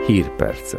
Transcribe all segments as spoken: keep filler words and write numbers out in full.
Hírpercek.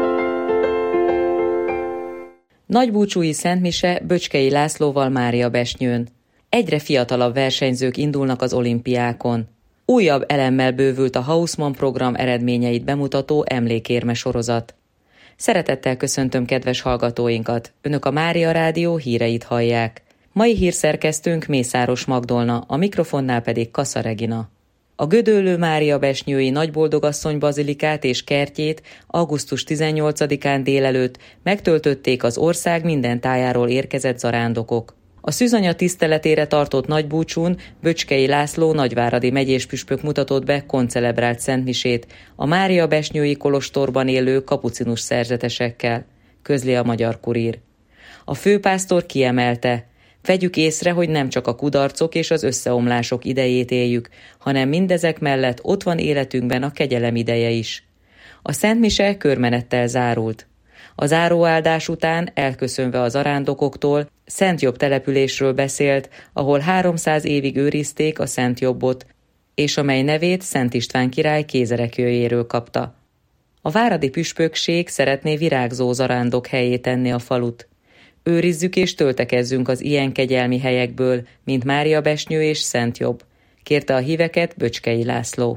Nagybúcsúi szentmise Böcskei Lászlóval Máriabesnyőn. Egyre fiatalabb versenyzők indulnak az olimpiákon. Újabb elemmel bővült a Hausmann program eredményeit bemutató emlékérme sorozat. Szeretettel köszöntöm kedves hallgatóinkat! Önök a Mária Rádió híreit hallják. Mai hírszerkesztőnk Mészáros Magdolna, a mikrofonnál pedig Kassa Regina. A Gödöllő Máriabesnyői Nagyboldogasszony bazilikát és kertjét augusztus tizennyolcadikán délelőtt megtöltötték az ország minden tájáról érkezett zarándokok. A szűzanya tiszteletére tartott nagybúcsún Böcskei László nagyváradi megyéspüspök mutatott be koncelebrált szentmisét a Máriabesnyői kolostorban élő kapucinus szerzetesekkel, közli a Magyar Kurír. A főpásztor kiemelte: vegyük észre, hogy nem csak a kudarcok és az összeomlások idejét éljük, hanem mindezek mellett ott van életünkben a kegyelem ideje is. A szentmise körmenettel zárult. A záróáldás után, elköszönve az zarándokoktól, Szent Jobb településről beszélt, ahol háromszáz évig őrizték a Szent Jobbot, és amely nevét Szent István király kézerekjöjéről kapta. A váradi püspökség szeretné virágzó zarándok helyé tenni a falut. Őrizzük és töltekezzünk az ilyen kegyelmi helyekből, mint Máriabesnyő és Szent Jobb, kérte a híveket Böcskei László.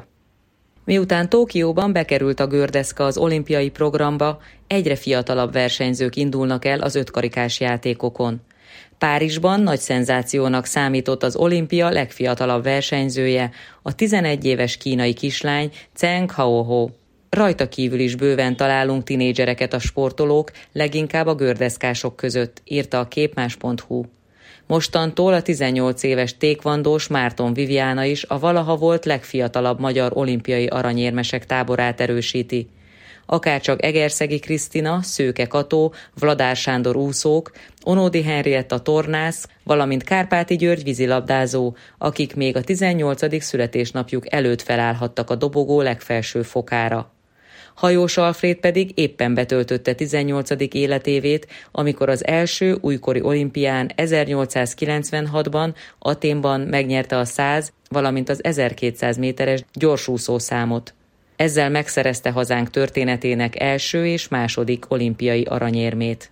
Miután Tokióban bekerült a gördeszka az olimpiai programba, egyre fiatalabb versenyzők indulnak el az ötkarikás játékokon. Párizsban nagy szenzációnak számított az olimpia legfiatalabb versenyzője, a tizenegy éves kínai kislány Zheng Haoho. Rajta kívül is bőven találunk tinédzsereket a sportolók, leginkább a gördeszkások között, írta a képmás pont hu. Mostantól a tizennyolc éves tékvandós Márton Viviana is a valaha volt legfiatalabb magyar olimpiai aranyérmesek táborát erősíti. Akárcsak Egerszegi Krisztina, Szőke Kató, Vladár Sándor úszók, Onódi Henrietta tornász, valamint Kárpáti György vízilabdázó, akik még a tizennyolcadik születésnapjuk előtt felállhattak a dobogó legfelső fokára. Hajós Alfréd pedig éppen betöltötte tizennyolcadik életévét, amikor az első újkori olimpián ezernyolcszázkilencvenhatban Athénban megnyerte a száz, valamint az ezerkétszáz méteres gyorsúszó számot. Ezzel megszerezte hazánk történetének első és második olimpiai aranyérmét.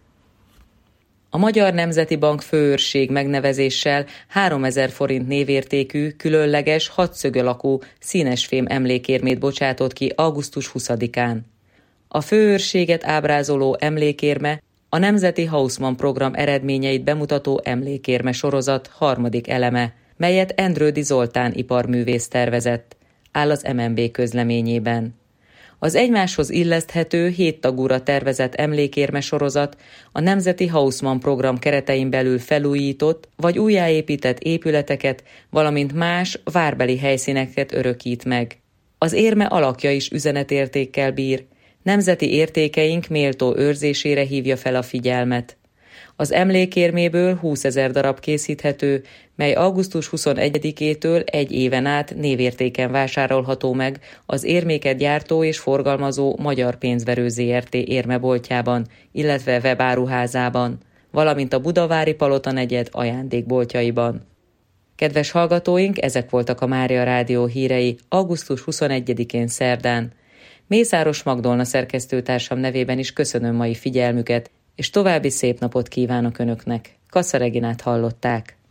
A Magyar Nemzeti Bank főőrség megnevezéssel háromezer forint névértékű, különleges, hatszög alakú színesfém emlékérmét bocsátott ki augusztus huszadikán. A főőrséget ábrázoló emlékérme a Nemzeti Hausmann program eredményeit bemutató emlékérme sorozat harmadik eleme, melyet Endrődy Zoltán iparművész tervezett, áll az em en bé közleményében. Az egymáshoz illeszthető hét tagúra tervezett emlékérme sorozat a Nemzeti Hausmann program keretein belül felújított vagy újjáépített épületeket, valamint más várbeli helyszíneket örökít meg. Az érme alakja is üzenetértékkel bír, nemzeti értékeink méltó őrzésére hívja fel a figyelmet. Az emlékérméből húszezer darab készíthető, mely augusztus huszonegyedikétől egy éven át névértéken vásárolható meg az érméket gyártó és forgalmazó Magyar Pénzverő zé er té érmeboltjában, illetve webáruházában, valamint a Budavári Palota negyed ajándékboltjaiban. Kedves hallgatóink, ezek voltak a Mária Rádió hírei augusztus huszonegyedikén szerdán. Mészáros Magdolna szerkesztőtársam nevében is köszönöm mai figyelmüket, és további szép napot kívánok Önöknek. Kassa Reginát hallották.